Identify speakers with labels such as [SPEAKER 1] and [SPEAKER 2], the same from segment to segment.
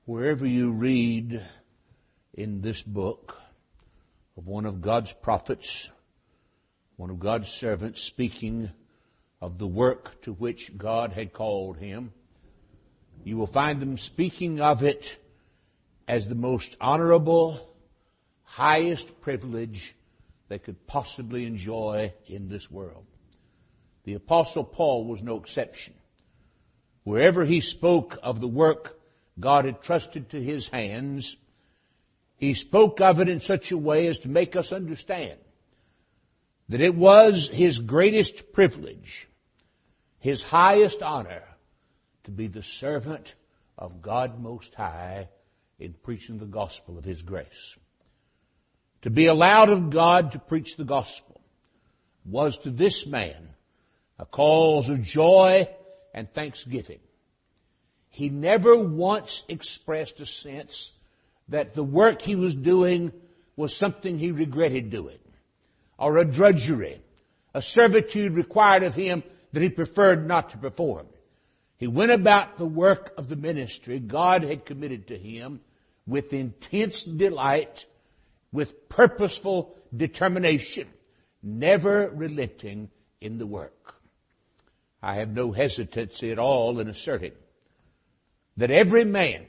[SPEAKER 1] Wherever you read in this book of one of God's prophets, one of God's servants speaking of the work to which God had called him, you will find them speaking of it as the most honorable, highest privilege they could possibly enjoy in this world. The Apostle Paul was no exception. Wherever he spoke of the work God had trusted to his hands, he spoke of it in such a way as to make us understand that it was his greatest privilege, his highest honor, to be the servant of God Most High in preaching the gospel of his grace. To be allowed of God to preach the gospel was to this man a cause of joy and thanksgiving. He never once expressed a sense that the work he was doing was something he regretted doing, or a drudgery, a servitude required of him that he preferred not to perform. He went about the work of the ministry God had committed to him with intense delight, with purposeful determination, never relenting in the work. I have no hesitancy at all in asserting that every man,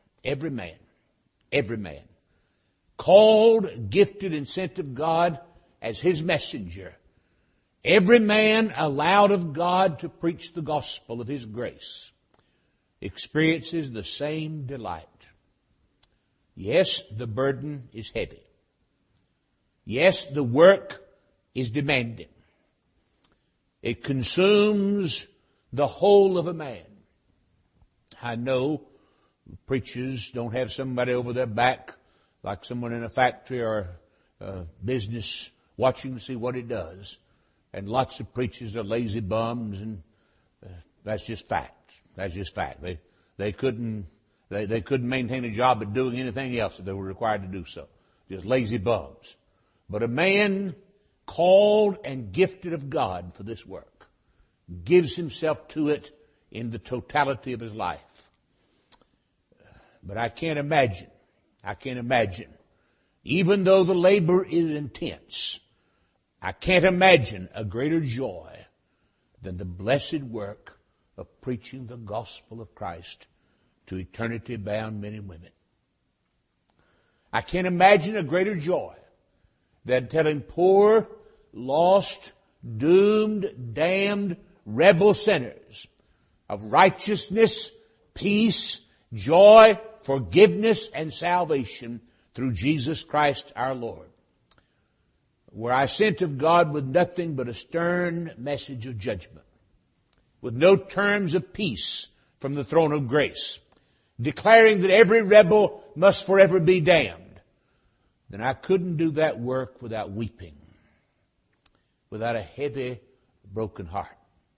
[SPEAKER 1] called, gifted, and sent of God as his messenger, every man allowed of God to preach the gospel of his grace, experiences the same delight. Yes, the burden is heavy. Yes, the work is demanding. It consumes the whole of a man. I know preachers don't have somebody over their back like someone in a factory or a business watching to see what he does. And lots of preachers are lazy bums, and that's just fact. That's just fact. They couldn't maintain a job at doing anything else if they were required to do so. Just lazy bums. But a man called and gifted of God for this work gives himself to it in the totality of his life. But I can't imagine, even though the labor is intense, I can't imagine a greater joy than the blessed work of preaching the gospel of Christ to eternity bound men and women. I can't imagine a greater joy than telling poor, lost, doomed, damned, rebel sinners of righteousness, peace, joy, forgiveness, and salvation through Jesus Christ our Lord. Were I sent of God with nothing but a stern message of judgment, with no terms of peace from the throne of grace, declaring that every rebel must forever be damned, then I couldn't do that work without weeping, without a heavy, broken heart.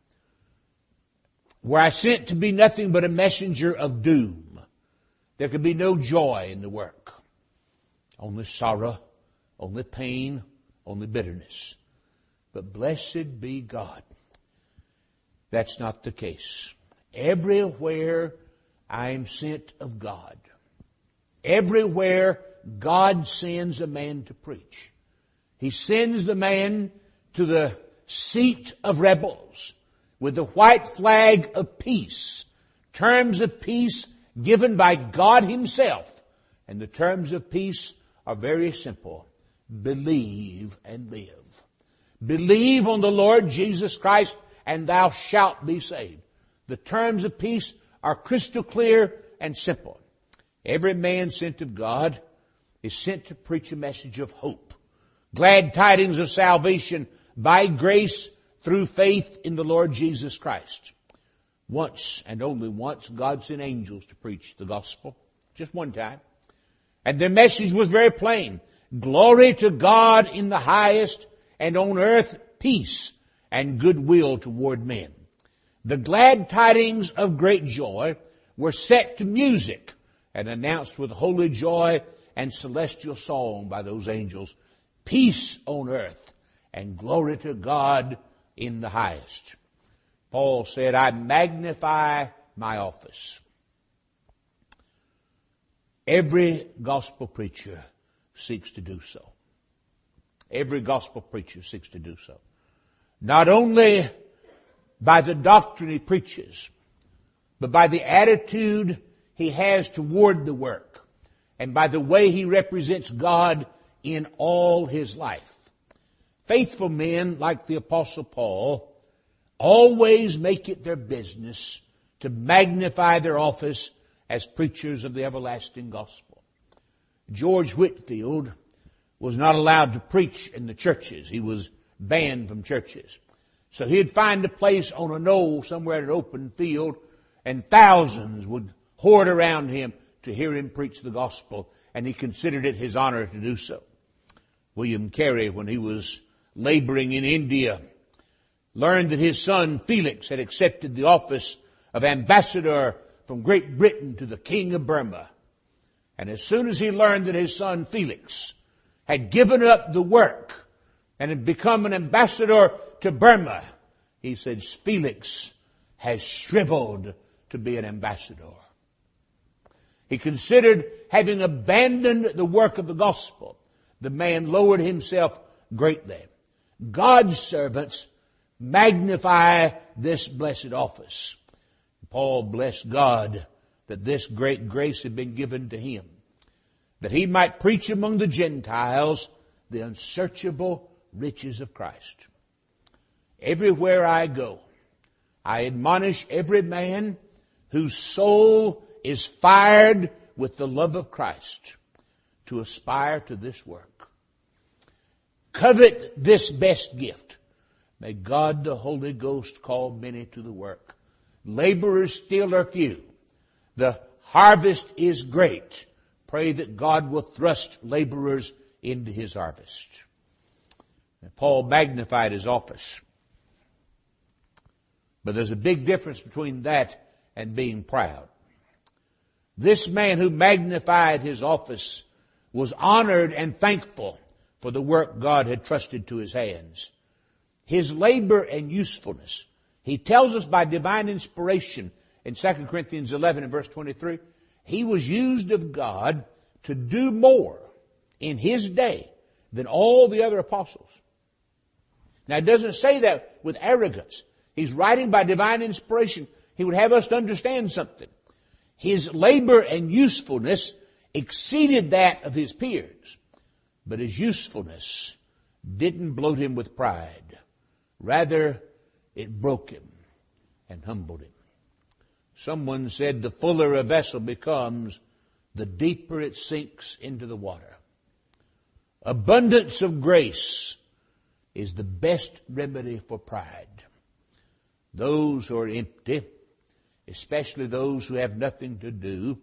[SPEAKER 1] Were I sent to be nothing but a messenger of doom, there could be no joy in the work. Only sorrow, only pain, only bitterness. But blessed be God. That's not the case. Everywhere I am sent of God, everywhere God sends a man to preach, He sends the man to the seat of rebels with the white flag of peace, terms of peace given by God Himself. And the terms of peace are very simple. Believe and live. Believe on the Lord Jesus Christ and thou shalt be saved. The terms of peace are crystal clear and simple. Every man sent of God is sent to preach a message of hope. Glad tidings of salvation by grace through faith in the Lord Jesus Christ. Once and only once God sent angels to preach the gospel. Just one time. And their message was very plain. Glory to God in the highest, and on earth peace and goodwill toward men. The glad tidings of great joy were set to music and announced with holy joy and celestial song by those angels. Peace on earth and glory to God in the highest. Paul said, I magnify my office. Every gospel preacher seeks to do so. Every gospel preacher seeks to do so. Not only by the doctrine he preaches, but by the attitude he has toward the work, and by the way he represents God in all his life. Faithful men like the Apostle Paul always make it their business to magnify their office as preachers of the everlasting gospel. George Whitefield was not allowed to preach in the churches. He was banned from churches. So he'd find a place on a knoll somewhere at an open field, and thousands would horde around him to hear him preach the gospel, and he considered it his honor to do so. William Carey, when he was laboring in India, learned that his son Felix had accepted the office of ambassador from Great Britain to the King of Burma. And as soon as he learned that his son Felix had given up the work and had become an ambassador to Burma, he said, Felix has shriveled to be an ambassador. He considered having abandoned the work of the gospel. The man lowered himself greatly. God's servants magnify this blessed office. Paul blessed God that this great grace had been given to him, that he might preach among the Gentiles the unsearchable riches of Christ. Everywhere I go, I admonish every man whose soul is fired with the love of Christ to aspire to this work. Covet this best gift. May God the Holy Ghost call many to the work. Laborers still are few. The harvest is great. Pray that God will thrust laborers into his harvest. And Paul magnified his office. But there's a big difference between that and being proud. This man who magnified his office was honored and thankful for the work God had trusted to his hands. His labor and usefulness. He tells us by divine inspiration in 2 Corinthians 11 and verse 23, he was used of God to do more in his day than all the other apostles. Now it doesn't say that with arrogance. He's writing by divine inspiration. He would have us to understand something. His labor and usefulness exceeded that of his peers, but his usefulness didn't bloat him with pride. Rather, it broke him and humbled him. Someone said the fuller a vessel becomes, the deeper it sinks into the water. Abundance of grace is the best remedy for pride. Those who are empty, especially those who have nothing to do,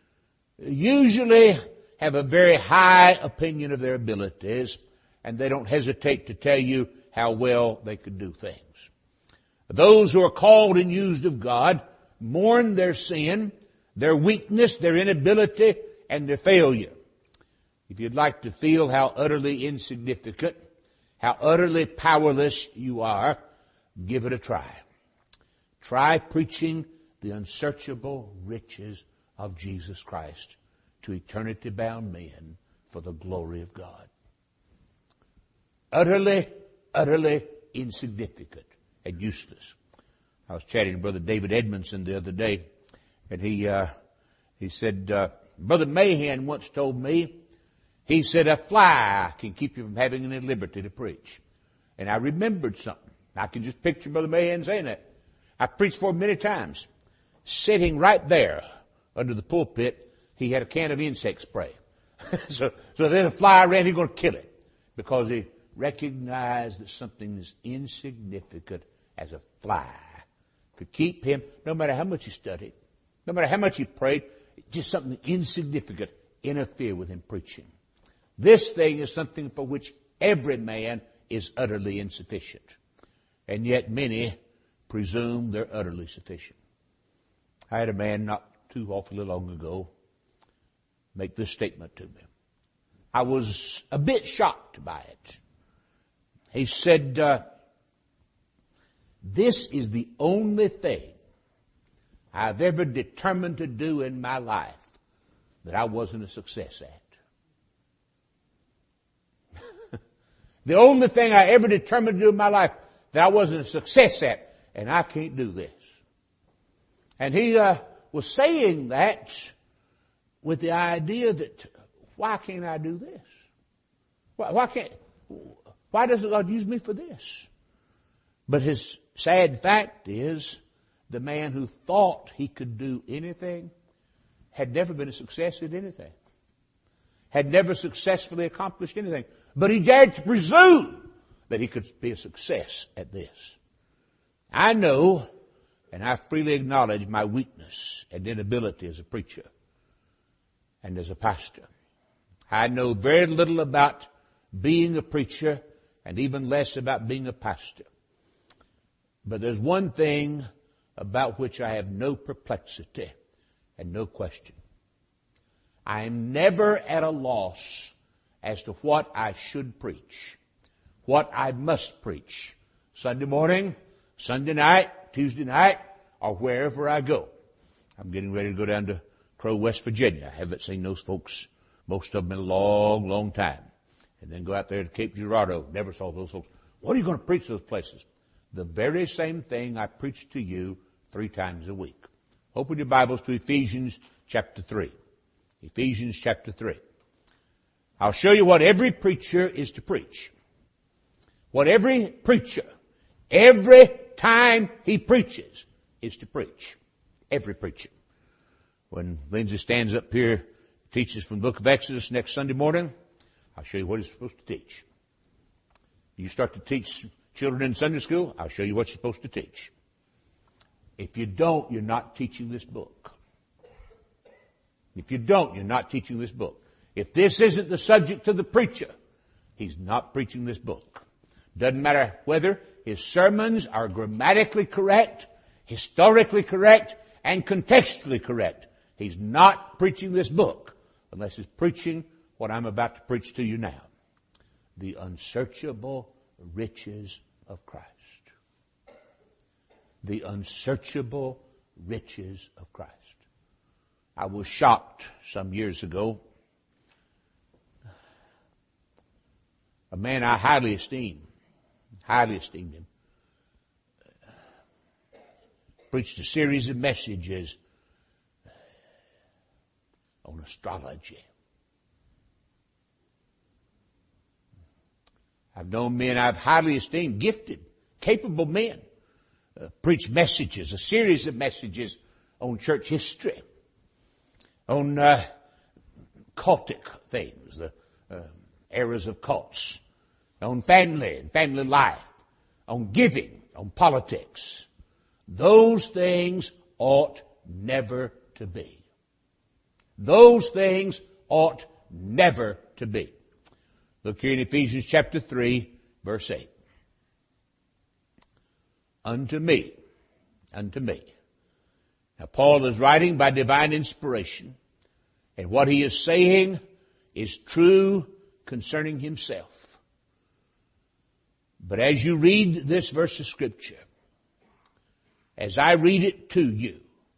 [SPEAKER 1] usually have a very high opinion of their abilities, and they don't hesitate to tell you how well they could do things. Those who are called and used of God mourn their sin, their weakness, their inability, and their failure. If you'd like to feel how utterly insignificant, how utterly powerless you are, give it a try. Try preaching the unsearchable riches of Jesus Christ to eternity-bound men for the glory of God. Utterly, utterly insignificant and useless. I was chatting to Brother David Edmondson the other day, and he said, Brother Mahan once told me, he said, a fly can keep you from having any liberty to preach. And I remembered something. I can just picture Brother Mahan saying that. I preached for him many times. Sitting right there under the pulpit, he had a can of insect spray. so then a fly ran, he's going to kill it, because he recognized that something as insignificant as a fly could keep him, no matter how much he studied, no matter how much he prayed, just something insignificant interfere with him preaching. This thing is something for which every man is utterly insufficient. And yet many presume they're utterly sufficient. I had a man not too awfully long ago make this statement to me. I was a bit shocked by it. He said, this is the only thing I've ever determined to do in my life, that I wasn't a success at. The only thing I ever determined to do in my life that I wasn't a success at, and I can't do this. And he was saying that with the idea that, why can't I do this? Why doesn't God use me for this? But his sad fact is, the man who thought he could do anything had never been a success at anything. Had never successfully accomplished anything. But he dared to presume that he could be a success at this. I know, and I freely acknowledge my weakness and inability as a preacher and as a pastor. I know very little about being a preacher and even less about being a pastor. But there's one thing about which I have no perplexity and no question. I am never at a loss as to what I should preach, what I must preach, Sunday morning, Sunday night, Tuesday night, or wherever I go. I'm getting ready to go down to Crow, West Virginia. I haven't seen those folks, most of them, in a long, long time. And then go out there to Cape Girardeau. Never saw those folks. What are you going to preach those places? The very same thing I preach to you 3 times a week. Open your Bibles to Ephesians chapter 3. Ephesians chapter 3. I'll show you what every preacher is to preach. What every preacher, every time he preaches, is to preach. Every preacher. When Lindsay stands up here, teaches from the book of Exodus next Sunday morning, I'll show you what he's supposed to teach. You start to teach children in Sunday school, I'll show you what you're supposed to teach. If you don't, you're not teaching this book. If you don't, you're not teaching this book. If this isn't the subject of the preacher, he's not preaching this book. Doesn't matter whether his sermons are grammatically correct, historically correct, and contextually correct. He's not preaching this book unless he's preaching what I'm about to preach to you now. The unsearchable riches of Christ. The unsearchable riches of Christ. I was shocked some years ago. A man I highly esteemed him, preached a series of messages on astrology. I've known men I've highly esteemed, gifted, capable men, preach messages, a series of messages on church history, on cultic things, the eras of cults, on family and family life, on giving, on politics. Those things ought never to be. Those things ought never to be. Look here in Ephesians chapter 3, verse 8. Unto me. Now Paul is writing by divine inspiration, and what he is saying is true concerning himself. But as you read this verse of Scripture, as I read it to you,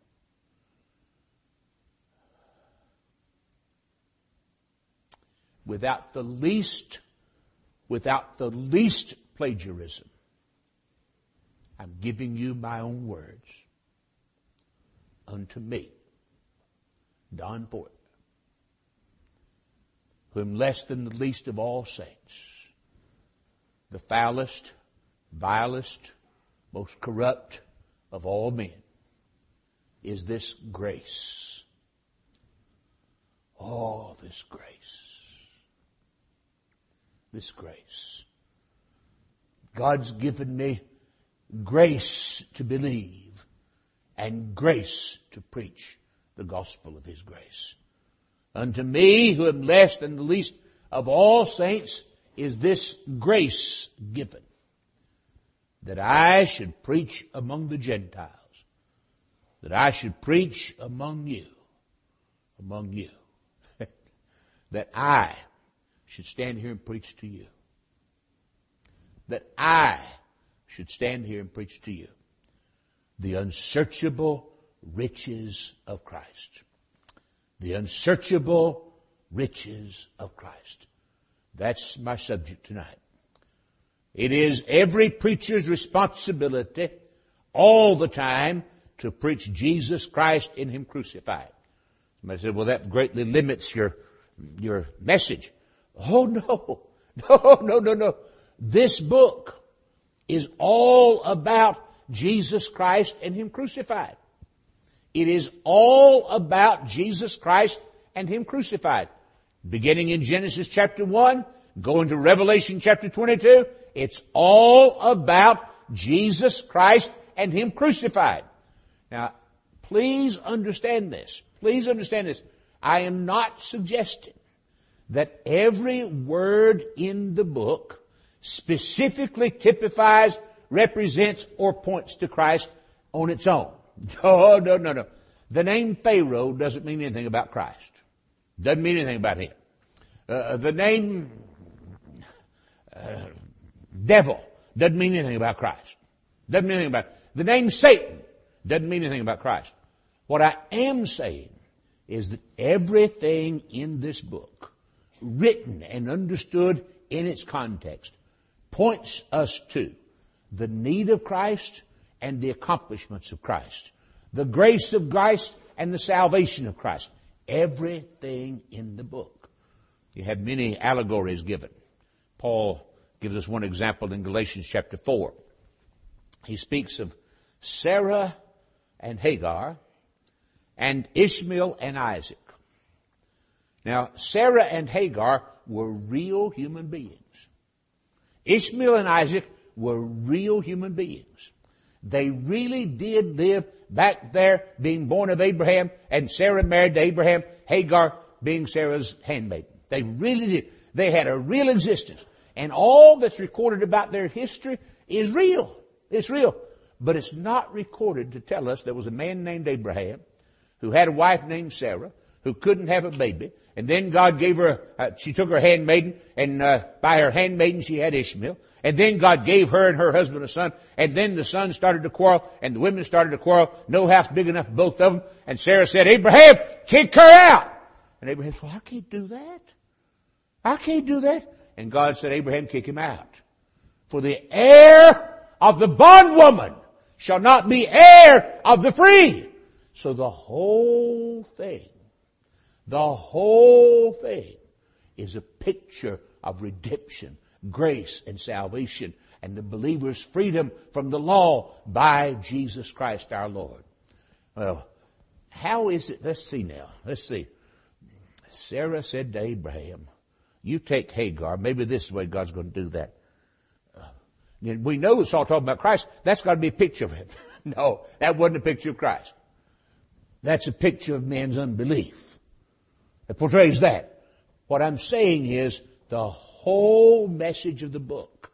[SPEAKER 1] without the least plagiarism, I'm giving you my own words. Unto me, Don Fort, who am less than the least of all saints, the foulest, vilest, most corrupt of all men, is this grace. Oh, this grace. This grace. God's given me grace to believe and grace to preach the gospel of His grace. Unto me, who am less than the least of all saints, is this grace given, that I should preach among the Gentiles, that I should preach among you, that I should stand here and preach to you, that I should stand here and preach to you the unsearchable riches of Christ. The unsearchable riches of Christ. That's my subject tonight. It is every preacher's responsibility all the time to preach Jesus Christ and Him crucified. Somebody said, well, that greatly limits your message. Oh, no. No. This book is all about Jesus Christ and Him crucified. It is all about Jesus Christ and Him crucified. Beginning in Genesis chapter 1, going to Revelation chapter 22, it's all about Jesus Christ and Him crucified. Now, please understand this. Please understand this. I am not suggesting that every word in the book specifically typifies, represents, or points to Christ on its own. No. The name Pharaoh doesn't mean anything about Christ. Doesn't mean anything about Him. The name devil doesn't mean anything about Christ. Doesn't mean anything about it. The name Satan doesn't mean anything about Christ. What I am saying is that everything in this book, written and understood in its context, points us to the need of Christ and the accomplishments of Christ, the grace of Christ and the salvation of Christ. Everything in the book. You have many allegories given. Paul gives us one example in Galatians chapter 4. He speaks of Sarah and Hagar and Ishmael and Isaac. Now, Sarah and Hagar were real human beings. Ishmael and Isaac were real human beings. They really did live back there, being born of Abraham, and Sarah married to Abraham, Hagar being Sarah's handmaiden. They really did. They had a real existence. And all that's recorded about their history is real. It's real. But it's not recorded to tell us there was a man named Abraham who had a wife named Sarah who couldn't have a baby. And then God gave her, she took her handmaiden, and by her handmaiden she had Ishmael. And then God gave her and her husband a son. And then the sons started to quarrel, and the women started to quarrel. No house big enough for both of them. And Sarah said, Abraham, kick her out. And Abraham said, well, I can't do that. I can't do that. And God said, Abraham, kick him out. For the heir of the bondwoman shall not be heir of the free. So the whole thing is a picture of redemption, grace, and salvation, and the believer's freedom from the law by Jesus Christ our Lord. Well, how is it? Let's see now. Let's see. Sarah said to Abraham, you take Hagar. Maybe this is the way God's going to do that. We know it's all talking about Christ. That's got to be a picture of Him. No, that wasn't a picture of Christ. That's a picture of man's unbelief. It portrays that. What I'm saying is the whole message of the book,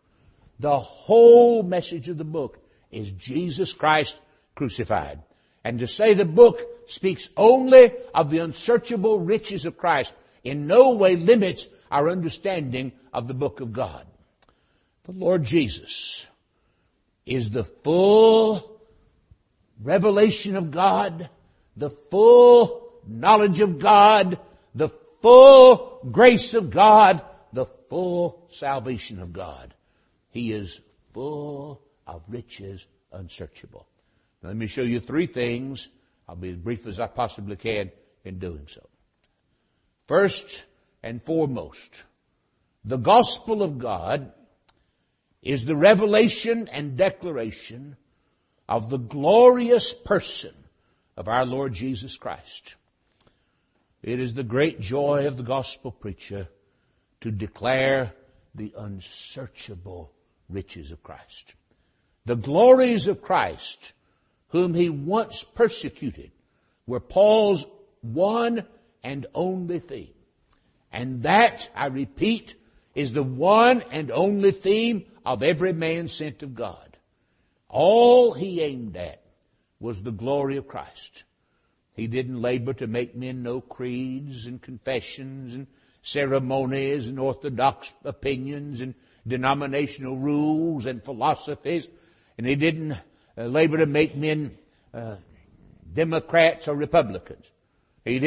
[SPEAKER 1] is Jesus Christ crucified. And to say the book speaks only of the unsearchable riches of Christ in no way limits our understanding of the book of God. The Lord Jesus is the full revelation of God, the full knowledge of God, the full grace of God, the full salvation of God. He is full of riches unsearchable. Now, let me show you three things. I'll be as brief as I possibly can in doing so. First and foremost, the gospel of God is the revelation and declaration of the glorious person of our Lord Jesus Christ. It is the great joy of the gospel preacher to declare the unsearchable riches of Christ. The glories of Christ, whom He once persecuted, were Paul's one and only theme. And that, I repeat, is the one and only theme of every man sent of God. All he aimed at was the glory of Christ. He didn't labor to make men know creeds and confessions and ceremonies and orthodox opinions and denominational rules and philosophies. And he didn't labor to make men Democrats or Republicans. He didn't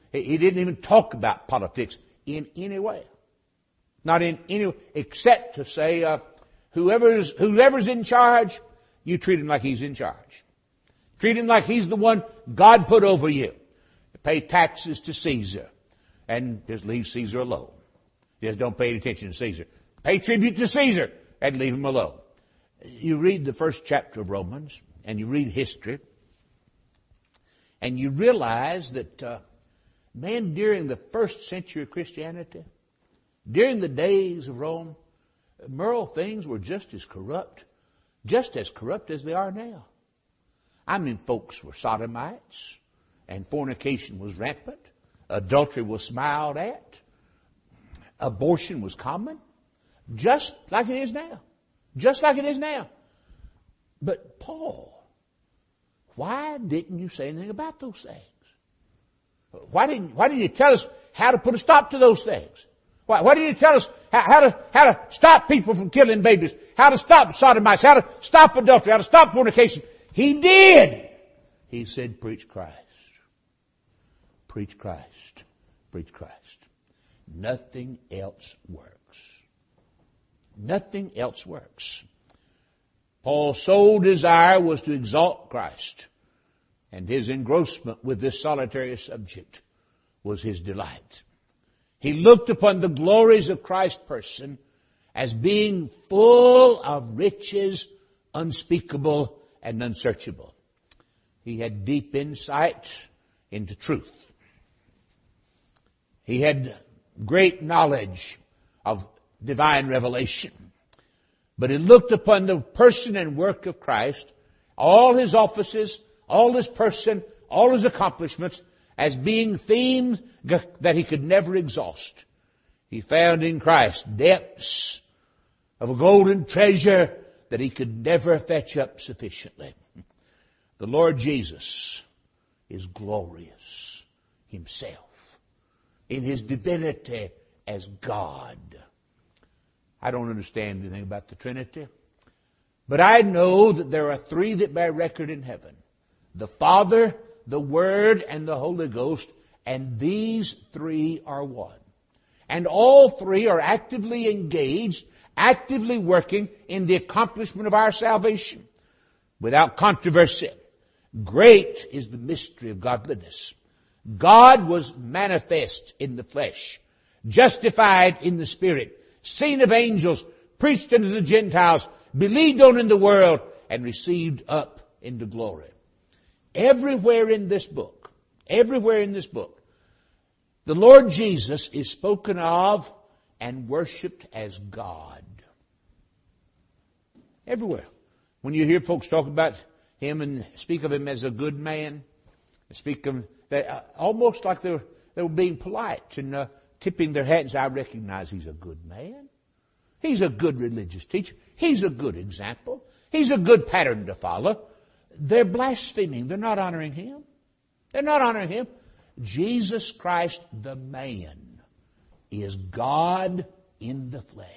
[SPEAKER 1] He didn't even talk about politics in any way. Not in any way, except to say, whoever's in charge, you treat him like he's in charge. Treat him like he's the one God put over you. Pay taxes to Caesar. And just leave Caesar alone. Just don't pay any attention to Caesar. Pay tribute to Caesar and leave him alone. You read the first chapter of Romans, and you read history, and you realize that, man, during the first century of Christianity, during the days of Rome, moral things were just as corrupt as they are now. I mean, folks were sodomites, and fornication was rampant, adultery was smiled at, abortion was common, just like it is now. Just like it is now. But Paul, why didn't you say anything about those things? Why didn't you tell us how to put a stop to those things? Why didn't you tell us how to stop people from killing babies? How to stop sodomites? How to stop adultery? How to stop fornication? He did. He said, preach Christ. Preach Christ. Preach Christ. Nothing else works. Nothing else works. Paul's sole desire was to exalt Christ, and his engrossment with this solitary subject was his delight. He looked upon the glories of Christ's person as being full of riches unspeakable and unsearchable. He had deep insight into truth. He had great knowledge of divine revelation. But he looked upon the person and work of Christ, all his offices, all his person, all his accomplishments, as being themes that he could never exhaust. He found in Christ depths of a golden treasure that he could never fetch up sufficiently. The Lord Jesus is glorious himself in his divinity as God. I don't understand anything about the Trinity, but I know that there are three that bear record in heaven: the Father, the Word, and the Holy Ghost, and these three are one. And all three are actively engaged, actively working in the accomplishment of our salvation. Without controversy, great is the mystery of godliness. God was manifest in the flesh, justified in the Spirit, seen of angels, preached unto the Gentiles, believed on in the world, and received up into glory. Everywhere in this book, the Lord Jesus is spoken of and worshipped as God. Everywhere. When you hear folks talk about him and speak of him as a good man, speak of almost like they were being polite and tipping their hat and say, I recognize he's a good man. He's a good religious teacher. He's a good example. He's a good pattern to follow. They're blaspheming. They're not honoring him. They're not honoring him. Jesus Christ, the man, is God in the flesh.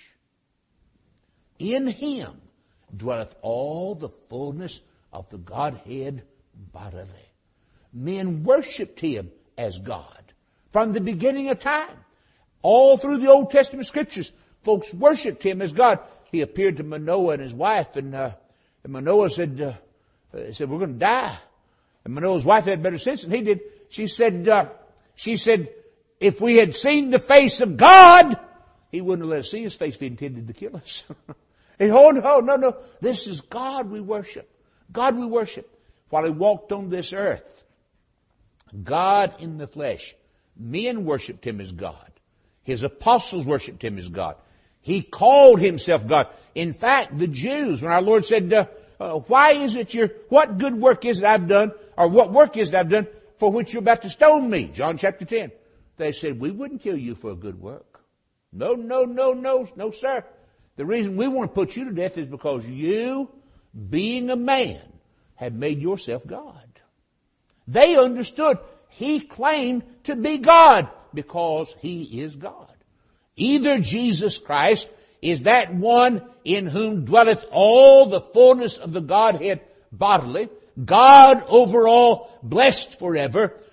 [SPEAKER 1] In him dwelleth all the fullness of the Godhead bodily. Men worshipped him as God from the beginning of time. All through the Old Testament scriptures, folks worshipped him as God. He appeared to Manoah and his wife, and Manoah said, we're going to die. And Manoah's wife had better sense than he did. She said, if we had seen the face of God, he wouldn't have let us see his face if he intended to kill us. No. This is God we worship. God we worship. While he walked on this earth, God in the flesh, men worshipped him as God. His apostles worshipped him as God. He called himself God. In fact, the Jews, when our Lord said, what good work is it I've done, or what work is it I've done for which you're about to stone me? John chapter 10. They said, we wouldn't kill you for a good work. No, sir. The reason we want to put you to death is because you, being a man, have made yourself God. They understood he claimed to be God because he is God. Either Jesus Christ is that one in whom dwelleth all the fullness of the Godhead bodily, God over all, blessed forever,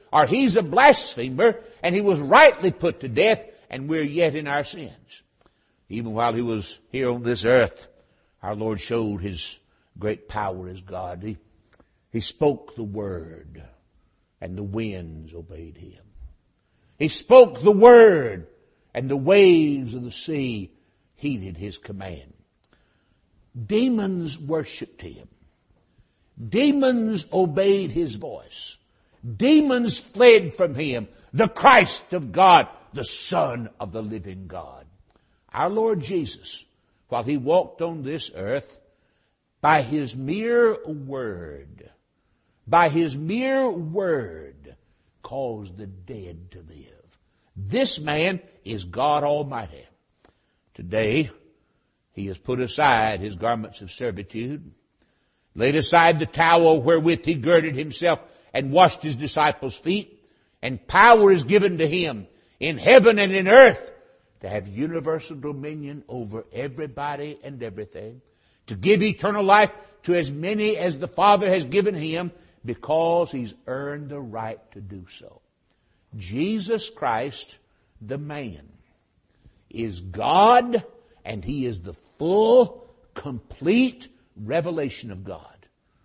[SPEAKER 1] or he's a blasphemer, and he was rightly put to death, and we're yet in our sins. Even while he was here on this earth, our Lord showed his great power as God. He spoke the word, and the winds obeyed him. He spoke the word, and the waves of the sea heeded his command. Demons worshipped him. Demons obeyed his voice. Demons fled from him. The Christ of God, the Son of the living God. Our Lord Jesus, while he walked on this earth, by his mere word, caused the dead to live. This man is God Almighty. Today, he has put aside his garments of servitude, laid aside the towel wherewith he girded himself and washed his disciples' feet, and power is given to him in heaven and in earth to have universal dominion over everybody and everything, to give eternal life to as many as the Father has given him, because he's earned the right to do so. Jesus Christ, the man, is God, and he is the full, complete revelation of God.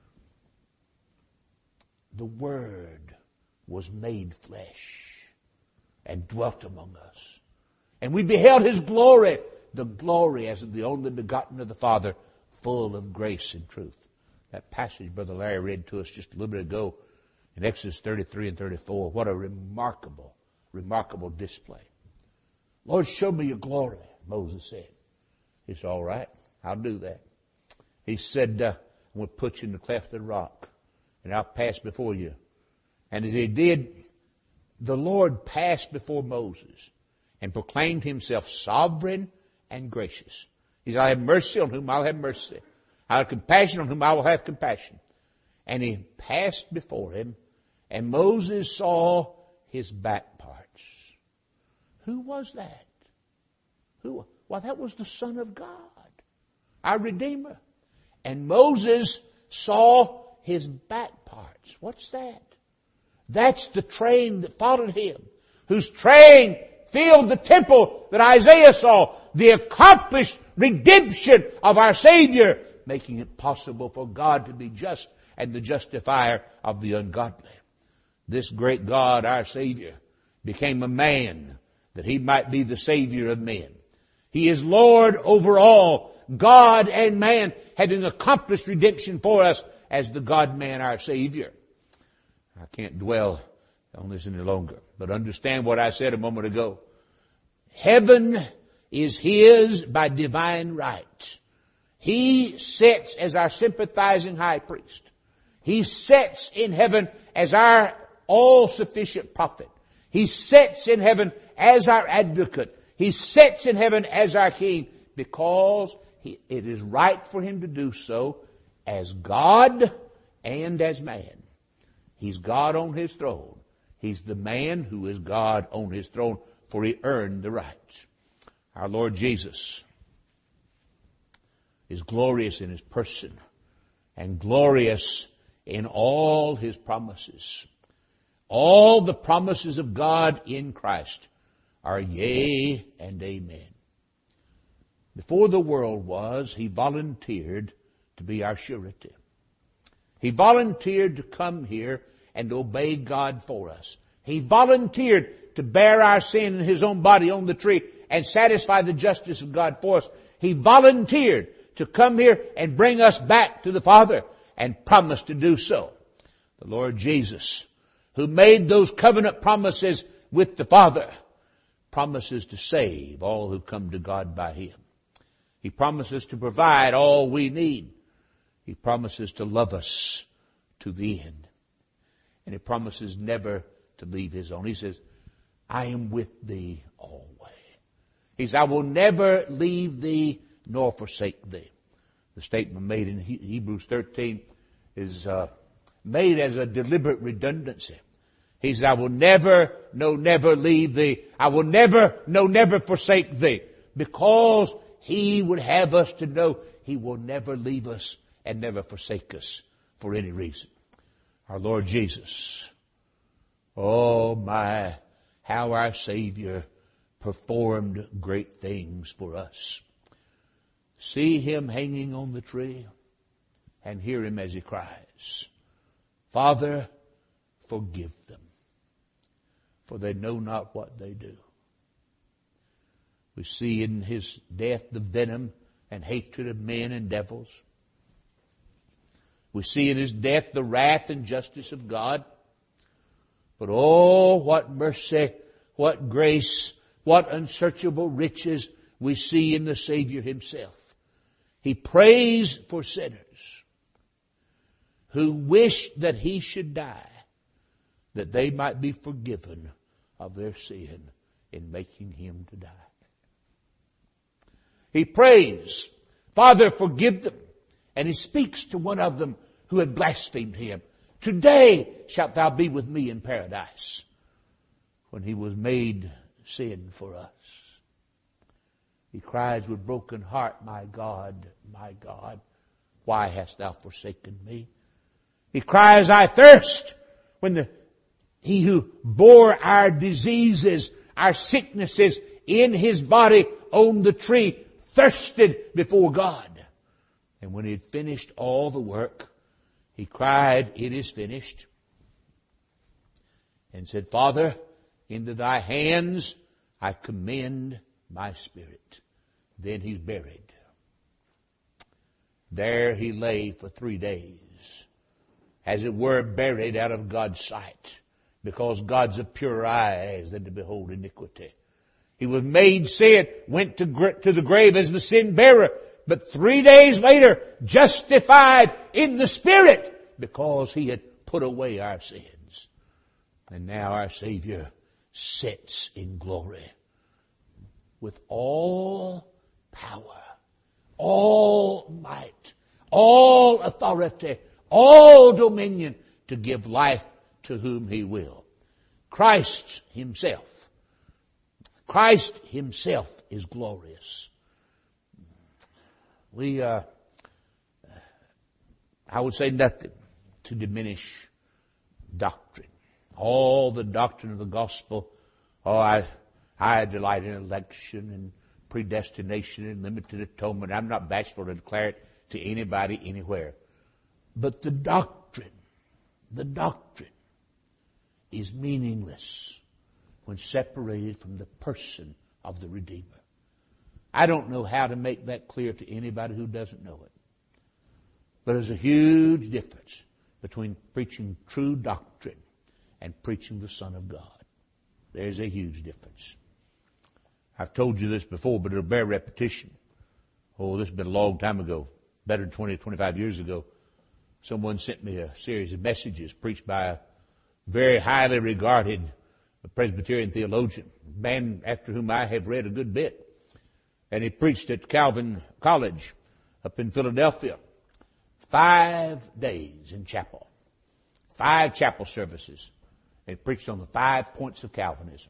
[SPEAKER 1] The Word was made flesh and dwelt among us. And we beheld his glory, the glory as of the only begotten of the Father, full of grace and truth. That passage Brother Larry read to us just a little bit ago in Exodus 33 and 34. What a remarkable, remarkable display. Lord, show me your glory, Moses said. It's all right. I'll do that. He said, I'm going to put you in the cleft of the rock, and I'll pass before you. And as he did, the Lord passed before Moses and proclaimed himself sovereign and gracious. He said, I'll have mercy on whom I'll have mercy. I'll have compassion on whom I will have compassion. And he passed before him, and Moses saw his back parts. Who was that? Who? Well, that was the Son of God, our Redeemer. And Moses saw his back parts. What's that? That's the train that followed him, whose train filled the temple that Isaiah saw, the accomplished redemption of our Savior, making it possible for God to be just and the justifier of the ungodly. This great God, our Savior, became a man that he might be the Savior of men. He is Lord over all, God and man, having accomplished redemption for us as the God-man, our Savior. I can't dwell on this any longer, but understand what I said a moment ago. Heaven is his by divine right. He sits as our sympathizing high priest. He sits in heaven as our all-sufficient prophet. He sits in heaven as our advocate. He sits in heaven as our king, because it is right for him to do so as God and as man. He's God on his throne. He's the man who is God on his throne, for he earned the right. Our Lord Jesus is glorious in his person and glorious in all his promises. All the promises of God in Christ are yea and amen. Before the world was, he volunteered to be our surety. He volunteered to come here and obey God for us. He volunteered to bear our sin in his own body on the tree and satisfy the justice of God for us. He volunteered to come here and bring us back to the Father, and promised to do so. The Lord Jesus, who made those covenant promises with the Father, promises to save all who come to God by him. He promises to provide all we need. He promises to love us to the end. And he promises never to leave his own. He says, I am with thee always. He says, I will never leave thee nor forsake thee. The statement made in Hebrews 13 is made as a deliberate redundancy. He says, I will never, no, never leave thee. I will never, no, never forsake thee. Because he would have us to know he will never leave us and never forsake us for any reason. Our Lord Jesus Oh my, how our Savior performed great things for us. See Him hanging on the tree and hear Him as He cries, Father, forgive them, for they know not what they do. We see in His death the venom and hatred of men and devils. We see in His death the wrath and justice of God. But oh, what mercy, what grace, what unsearchable riches we see in the Savior Himself. He prays for sinners who wish that He should die, that they might be forgiven of their sin in making Him to die. He prays, Father, forgive them. And He speaks to one of them who had blasphemed Him. Today shalt thou be with me in paradise. When He was made sin for us. He cries with broken heart, my God, why hast thou forsaken me? He cries, I thirst, when He who bore our diseases, our sicknesses in His body on the tree, thirsted before God. And when He had finished all the work, He cried, it is finished. And said, Father, into Thy hands I commend my spirit. Then He's buried. There He lay for 3 days, as it were buried out of God's sight, because God's of purer eyes than to behold iniquity. He was made sin, went to the grave as the sin bearer, but 3 days later justified in the Spirit, because He had put away our sins. And now our Savior sits in glory with all power, all might, all authority, all dominion to give life to whom He will. Christ Himself is glorious. I would say nothing to diminish doctrine. All the doctrine of the gospel. Oh, I delight in election and predestination and limited atonement. I'm not bashful to declare it to anybody anywhere. But the doctrine is meaningless when separated from the person of the Redeemer. I don't know how to make that clear to anybody who doesn't know it. But there's a huge difference between preaching true doctrine and preaching the Son of God. There's a huge difference. I've told you this before, but it'll bear repetition. Oh, this has been a long time ago, better than 20 or 25 years ago. Someone sent me a series of messages preached by a very highly regarded Presbyterian theologian, a man after whom I have read a good bit. And he preached at Calvin College up in Philadelphia. 5 days in chapel. 5 chapel services. And preached on the 5 points of Calvinism.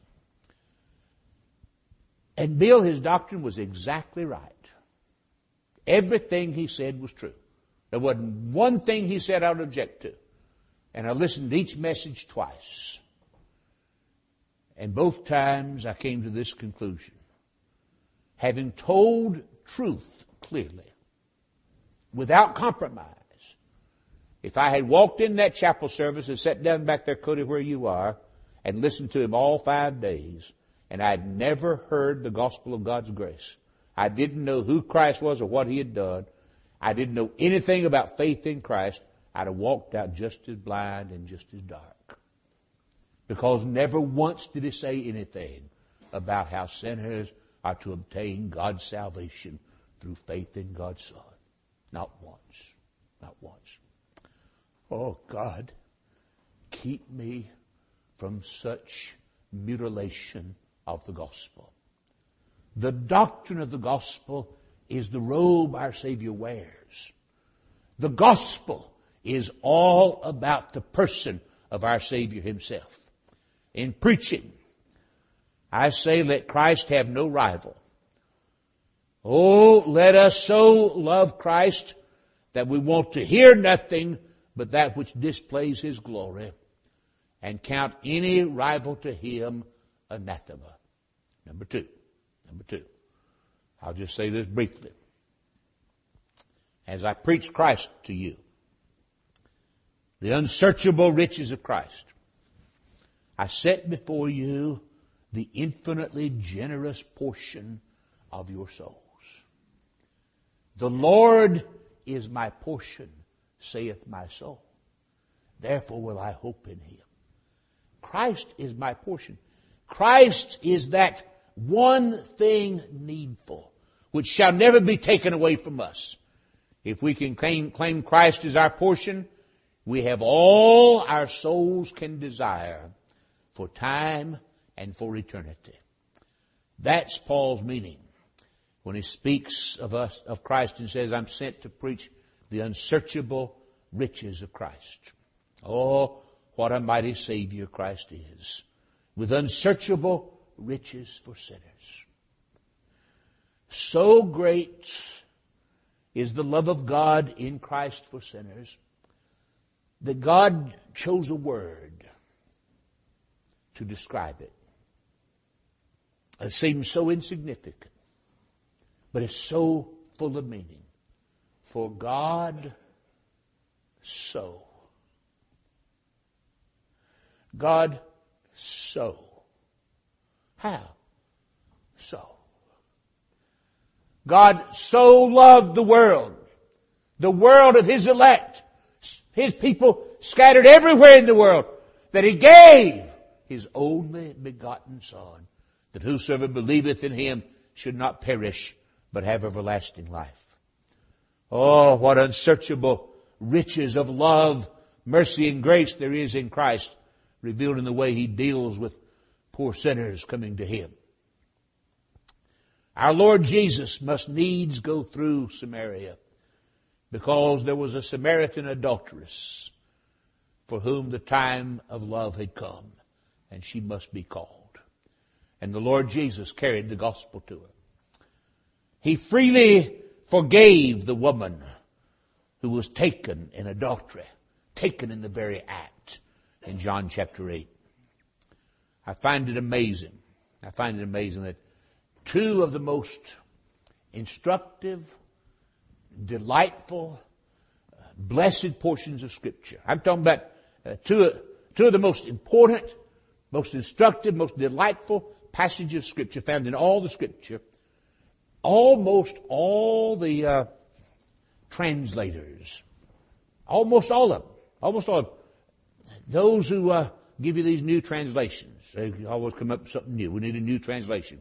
[SPEAKER 1] And Bill, his doctrine was exactly right. Everything he said was true. There wasn't one thing he said I would object to. And I listened to each message twice. And both times I came to this conclusion. Having told truth clearly, without compromise, if I had walked in that chapel service and sat down back there, Cody, where you are, and listened to him all 5 days, and I'd never heard the gospel of God's grace, I didn't know who Christ was or what He had done, I didn't know anything about faith in Christ, I'd have walked out just as blind and just as dark. Because never once did He say anything about how sinners are to obtain God's salvation through faith in God's Son. Not once. Not once. Oh God, keep me from such mutilation of the gospel. The doctrine of the gospel is the robe our Savior wears. The gospel is all about the person of our Savior Himself. In preaching, I say let Christ have no rival. Oh, let us so love Christ that we want to hear nothing but that which displays His glory, and count any rival to him anathema. Number two. I'll just say this briefly. As I preach Christ to you, the unsearchable riches of Christ, I set before you the infinitely generous portion of your souls. The Lord is my portion, saith my soul. Therefore will I hope in him. Christ is my portion. Christ is that one thing needful, which shall never be taken away from us. If we can claim Christ as our portion, we have all our souls can desire for time and for eternity. That's Paul's meaning when he speaks of Christ and says, I'm sent to preach the unsearchable riches of Christ. Oh, what a mighty Savior Christ is, with unsearchable riches for sinners. So great is the love of God in Christ for sinners that God chose a word to describe it. It seems so insignificant, but it's so full of meaning. For God so. God so. How? So. God so loved the world of His elect, His people scattered everywhere in the world, that He gave His only begotten Son, that whosoever believeth in Him should not perish, but have everlasting life. Oh, what unsearchable riches of love, mercy, and grace there is in Christ, revealed in the way He deals with poor sinners coming to Him. Our Lord Jesus must needs go through Samaria, because there was a Samaritan adulteress for whom the time of love had come, and she must be called. And the Lord Jesus carried the gospel to her. He freely forgave the woman who was taken in adultery, taken in the very act, in John chapter 8. I find it amazing that two of the most instructive, delightful, blessed portions of Scripture. I'm talking about two of the most important, most instructive, most delightful passages of Scripture found in all the Scripture. Almost all the translators, almost all of them, those who give you these new translations, they always come up with something new. We need a new translation.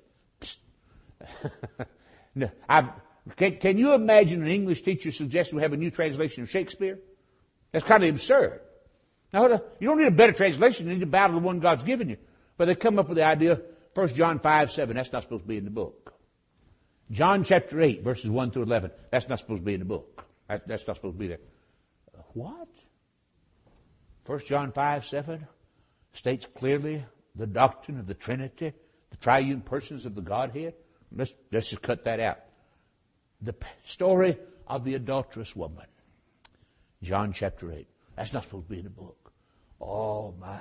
[SPEAKER 1] No, can you imagine an English teacher suggesting we have a new translation of Shakespeare? That's kind of absurd. Now, you don't need a better translation. You need to bow to the one God's given you. But they come up with the idea, 1 John 5:7, that's not supposed to be in the book. John chapter 8, verses 1 through 11, that's not supposed to be in the book. That's not supposed to be there. What? 1 John 5:7 states clearly the doctrine of the Trinity, the triune persons of the Godhead. Let's just cut that out. The story of the adulterous woman. John chapter 8. That's not supposed to be in the book. Oh my.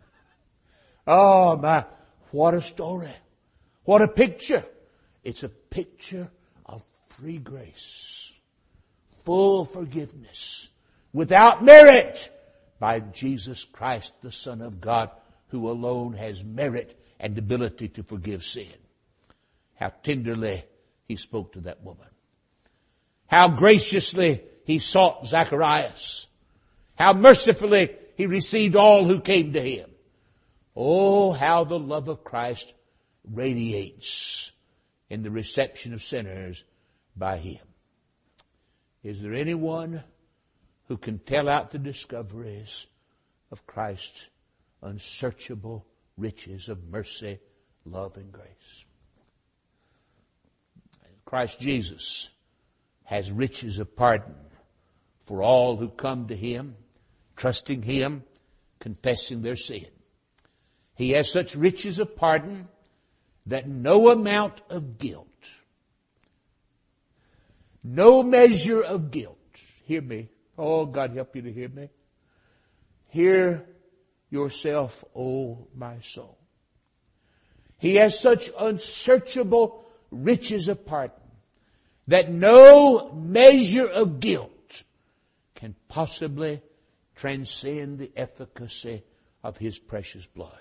[SPEAKER 1] Oh my. What a story. What a picture. It's a picture of free grace. Full forgiveness. Without merit. By Jesus Christ, the Son of God, who alone has merit and ability to forgive sin. How tenderly He spoke to that woman. How graciously He sought Zacharias. How mercifully He received all who came to Him. Oh, how the love of Christ radiates in the reception of sinners by Him. Is there anyone who can tell out the discoveries of Christ's unsearchable riches of mercy, love, and grace? Christ Jesus has riches of pardon for all who come to Him, trusting Him, confessing their sin. He has such riches of pardon that no amount of guilt, no measure of guilt, hear me, oh God help you to hear me, hear yourself, O my soul. He has such unsearchable riches of pardon that no measure of guilt can possibly transcend the efficacy of His precious blood.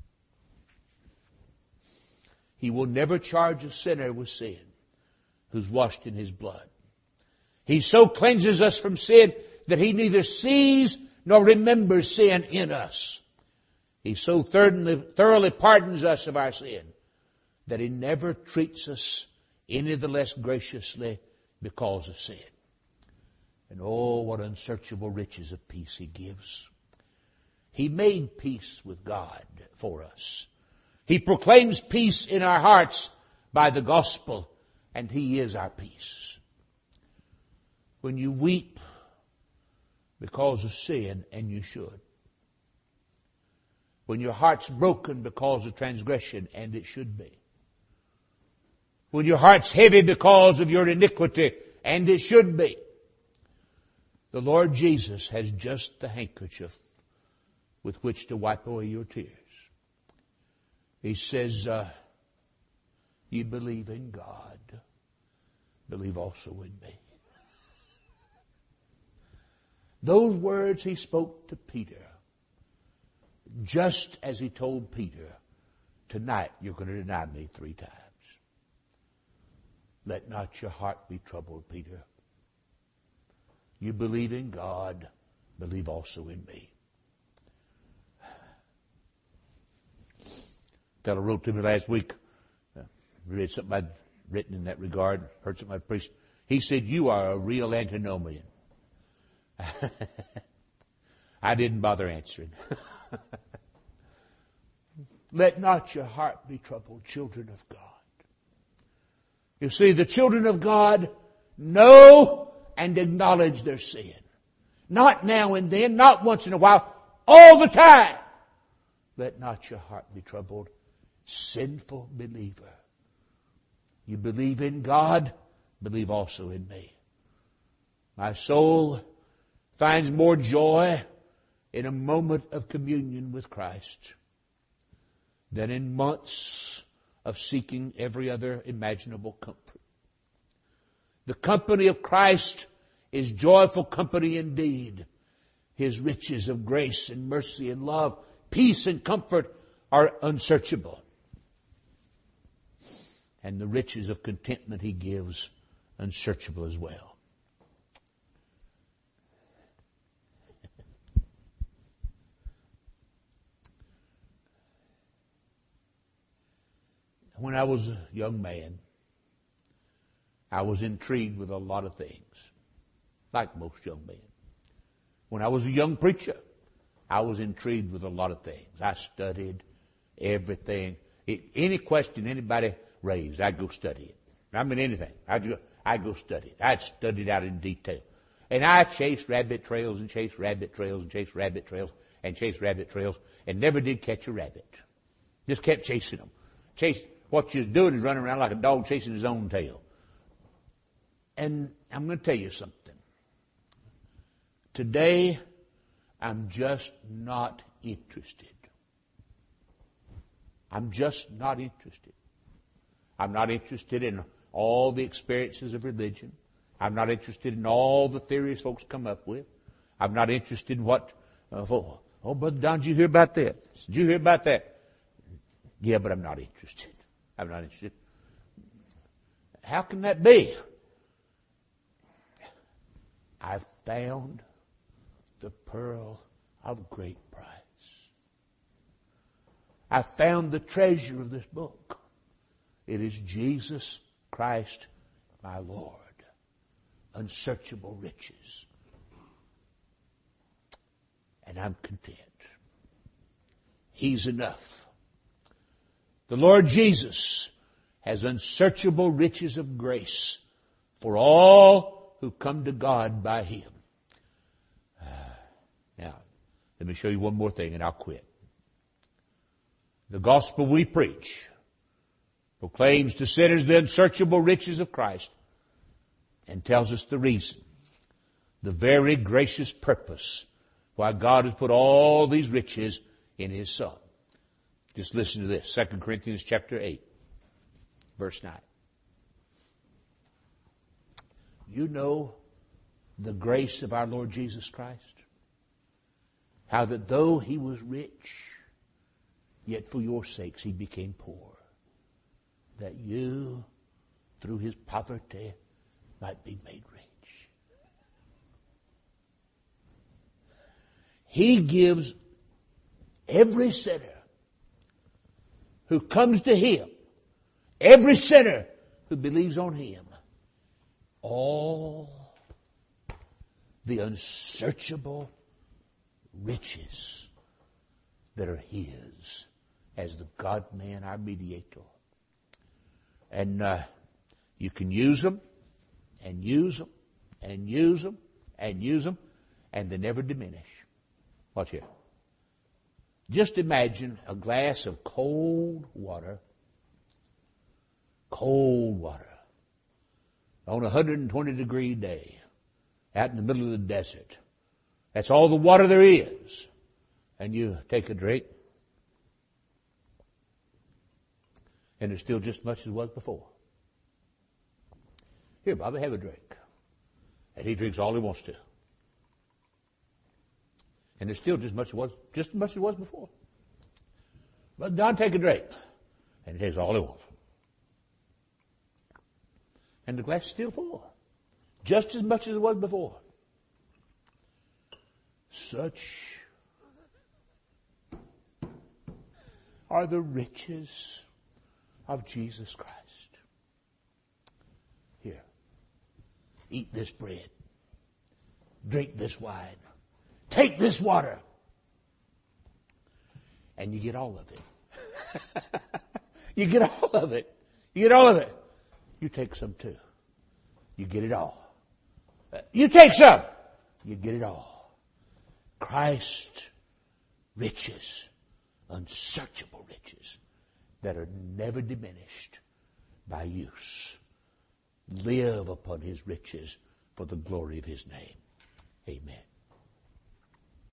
[SPEAKER 1] He will never charge a sinner with sin who's washed in His blood. He so cleanses us from sin that He neither sees nor remembers sin in us. He so thoroughly pardons us of our sin that He never treats us any the less graciously because of sin. And oh, what unsearchable riches of peace He gives. He made peace with God for us. He proclaims peace in our hearts by the gospel, and He is our peace. When you weep because of sin, and you should. When your heart's broken because of transgression, and it should be. When your heart's heavy because of your iniquity, and it should be. The Lord Jesus has just the handkerchief with which to wipe away your tears. He says, you believe in God, believe also in me. Those words He spoke to Peter, just as He told Peter, tonight you're going to deny me 3 times. Let not your heart be troubled, Peter. You believe in God, believe also in me. A fellow wrote to me last week, read something I'd written in that regard, heard something I'd preached. He said, you are a real antinomian. I didn't bother answering. Let not your heart be troubled, children of God. You see, the children of God know and acknowledge their sin. Not now and then, not once in a while, all the time. Let not your heart be troubled, sinful believer. You believe in God, believe also in me. My soul finds more joy in a moment of communion with Christ than in months of seeking every other imaginable comfort. The company of Christ is joyful company indeed. His riches of grace and mercy and love, peace and comfort are unsearchable. And the riches of contentment He gives, unsearchable as well. When I was a young man, I was intrigued with a lot of things, like most young men. When I was a young preacher, I was intrigued with a lot of things. I studied everything. Any question anybody raised, I'd go study it. I mean anything. I'd go study it. I'd study it out in detail. And I chased rabbit trails and chased rabbit trails and chased rabbit trails and chased rabbit trails and never did catch a rabbit. Just kept chasing them. What you're doing is running around like a dog chasing his own tail. And I'm going to tell you something. Today, I'm just not interested. I'm just not interested. I'm not interested in all the experiences of religion. I'm not interested in all the theories folks come up with. I'm not interested in what, oh, Brother Don, did you hear about that? Did you hear about that? Yeah, but I'm not interested. I'm not interested. How can that be? I've found the pearl of great price. I found the treasure of this book. It is Jesus Christ, my Lord. Unsearchable riches. And I'm content. He's enough. The Lord Jesus has unsearchable riches of grace for all who come to God by Him. Now, let me show you one more thing and I'll quit. The gospel we preach proclaims to sinners the unsearchable riches of Christ and tells us the reason, the very gracious purpose why God has put all these riches in His Son. Just listen to this. 2 Corinthians chapter 8, verse 9. You know the grace of our Lord Jesus Christ? How that though He was rich, yet for your sakes He became poor, that you, through His poverty, might be made rich. He gives every sinner who comes to Him, every sinner who believes on Him, all the unsearchable riches that are His as the God-man, our mediator. And you can use them, and use them, and use them, and use them, and they never diminish. Watch here. Just imagine a glass of cold water, on a 120-degree day, out in the middle of the desert. That's all the water there is. And you take a drink, and there's still just as much as was before. Here, Bobby, have a drink. And he drinks all he wants to. And there's still just as much as was before. But John, take a drink. And he takes all he wants. And the glass is still full. Just as much as it was before. Such are the riches of Jesus Christ. Here, eat this bread. Drink this wine. Take this water. And you get all of it. You get all of it. You get all of it. You take some too. You get it all. You take some. You get it all. Christ's riches, unsearchable riches that are never diminished by use. Live upon His riches for the glory of His name. Amen.